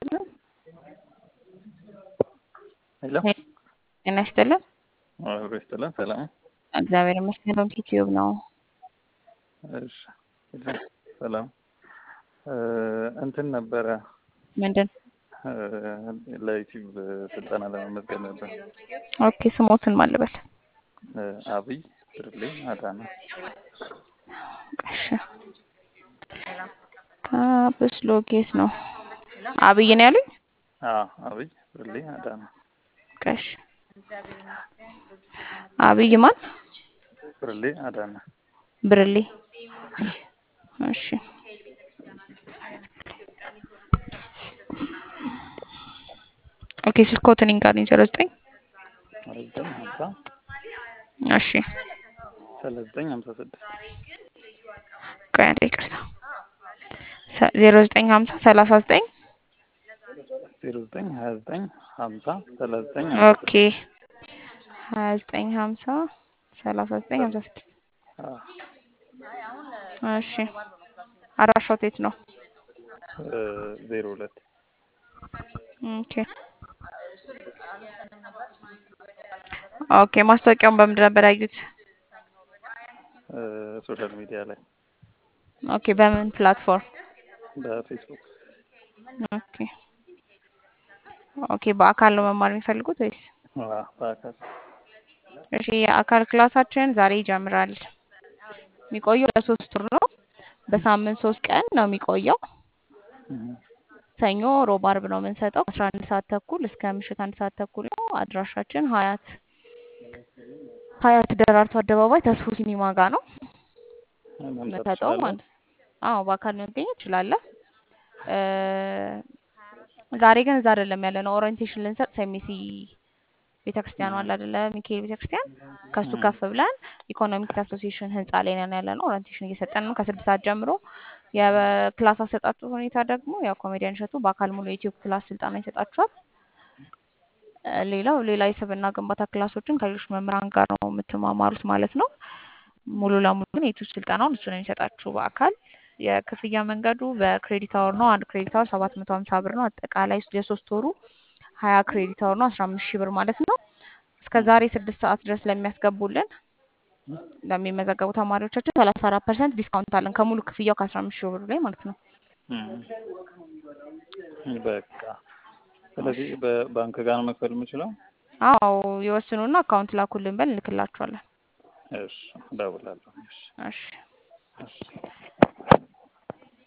ሄሎ ጤና ይስጥልን። አብሮ ይስጥልን። ሰላም። እግዚአብሔር ይመስገን። ዩቲዩብ ነው። እሺ ሰላም። እንትን ነበረ ምንድን? ለዩቲዩብ ስልጠና ለመመዝገብ ነበር። ኦኬ፣ ስሞትን ማልበል። አብይ ብርሌ አዳና። እሺ፣ ካፕስሎኬት ነው። አብይ ነው ያሉኝ? አብይ ብርሌ አዳና። እሺ፣ አብይ ማን? ብርሌ አዳና። ብርሌ። እሺ፣ ኦኬ። ስልኮትን ይንገሩኝ። 09 950 እሺ፣ 3956 ቆይ አንዴ ይቅርታ። 0950 39 0929 50 39 ኦኬ 2950 3956 እሺ። አድራሻው የት ነው? 02 ኦኬ ኦኬ። ማስታወቂያውን በምንድን ነበር ያዩት? ሶሻል ሚዲያ ላይ ኦኬ። በምን ፕላትፎርም? በፌስቡክ። ኦኬ ኦኬ። በአካል ነው መማር የሚፈልጉት ወይስ? በአካል። እሺ፣ የአካል ክላሳችን ዛሬ ይጀምራል። የሚቆየው ለ3 ወር ነው። በሳምንት 3 ቀን ነው የሚቆየው። ሰኞ፣ ሮብ፣ አርብ ነው የምንሰጠው። 11 ሰዓት ተኩል እስከ ምሽት 1 ሰዓት ተኩል ነው። አድራሻችን ሀያት ደራርቱ አደባባይ ተስፎ ሲኒማ ጋር ነው የምንሰጠው ማለት። አዎ፣ በአካል መገኘት ትችላለህ። ዛሬ ግን እዛ አይደለም ያለ ነው። ኦሪየንቴሽን ልንሰጥ ሴሚሲ ቤተክርስቲያኑ አለ አይደለ? ሚካኤል ቤተክርስቲያን ከሱ ከፍ ብለን ኢኮኖሚክስ አሶሲዬሽን ህንጻ ላይ ነን ያለ ነው። ኦሪየንቴሽን እየሰጠን ነው ከ6 ሰዓት ጀምሮ። የክላስ አሰጣጡ ሁኔታ ደግሞ ያው ኮሜዲያን እሸቱ በአካል ሙሉ የዩቲዩብ ክላስ ስልጠና ይሰጣችኋል። ሌላ የስብዕና ግንባታ ክላሶችን ከሌሎች መምህራን ጋር ነው የምትማማሩት ማለት ነው። ሙሉ ለሙሉ ግን የዩቲዩብ ስልጠናውን እሱ ነው የሚሰጣችሁ በአካል። የክፍያ መንገዱ በክሬዲት አወር ነው። አንድ ክሬዲት አወር 750 ብር ነው። አጠቃላይ የ3 ወሩ 20 ክሬዲት አወር ነው 15,000 ብር ማለት ነው። እስከ ዛሬ 6 ሰዓት ድረስ ለሚያስገቡልን ለሚመዘገቡ ተማሪዎቻችን 34% ዲስካውንት አለን ከሙሉ ክፍያው ከ15,000 ብር ላይ ማለት ነው። በቃ ስለዚህ በባንክ ጋር ነው መክፈል የምችለው? አዎ፣ ይወስኑና አካውንት ላኩልን በል እንልክላችኋለን። እሺ፣ እደውላለሁ። እሺ። እሺ